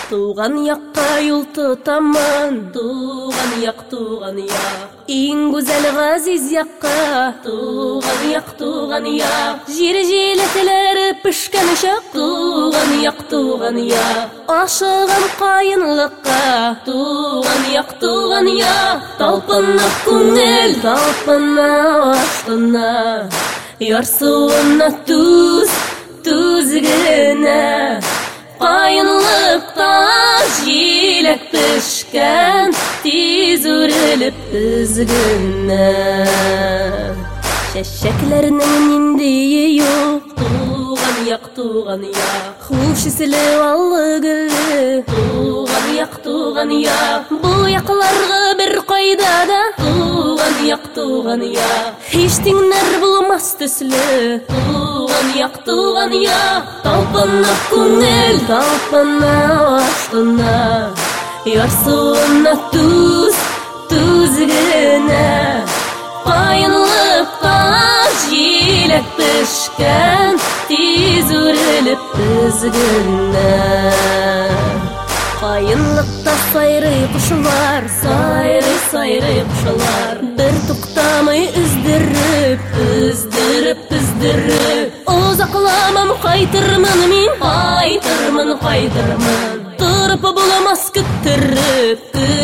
Туган якка юл тутамын, туган як. Иң гүзәл газиз якка, туган як. Жир җиләкләре пешкән чак, туган як. Ашыган каенлыкка, туган як. Талпынып күңел, талпына аштына, ярсуына туз генә. Каенлыкта җиләк пешкән, тиз үрелеп үзгенә. Чәчәкләрнең ниндие юк, туган як. Хуш исле аллы гөлле, туган як. Бу якларга бер кайда да, туган як. Һич тиңнәр булмас төсле, туган як. Талпынып күңел, талпына аштына, ярсуына туз генә. Каенлыкта җиләк пешкән, тиз үрелеп үзгенә. Каенлыкта сайрый кушлар, сайрый кушлар. Бер туктамый үздереп. Узакламам кайтырмын мин, кайтырмын. Торып буламас көттереп.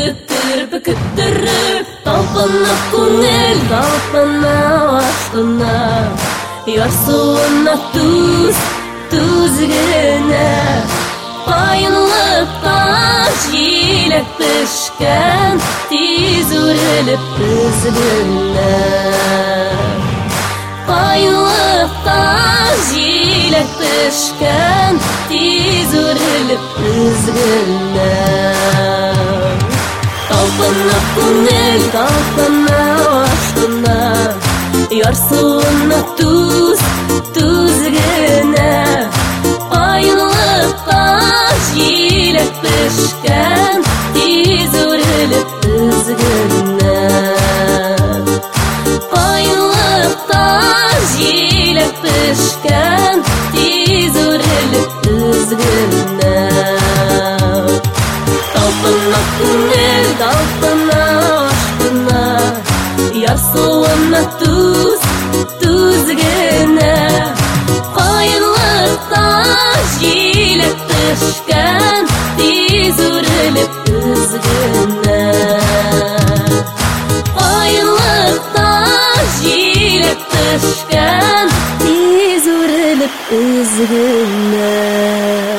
Талпынып күңел, талпына аштына, ярсуына туз генә. Каенлыкта җиләк пешкән, тиз үрелеп үзгенә. Каенлыкта җиләк пешкән, тиз үрелеп үзгенә. Талпынып күңел, талпына аштына, ярсуына туз генә. Каенлыкта җиләк пешкән, тиз үрелеп үзгенә. Каенлыкта җиләк пешкән, тиз үрелеп үзгенә. Талпынып күңел, талпына аштына, ярсуына туз генә. Каенлыкта җиләк пешкән, тиз үрелеп үзгенә. Каенлыкта җиләк пешкән, тиз үрелеп үзгенә.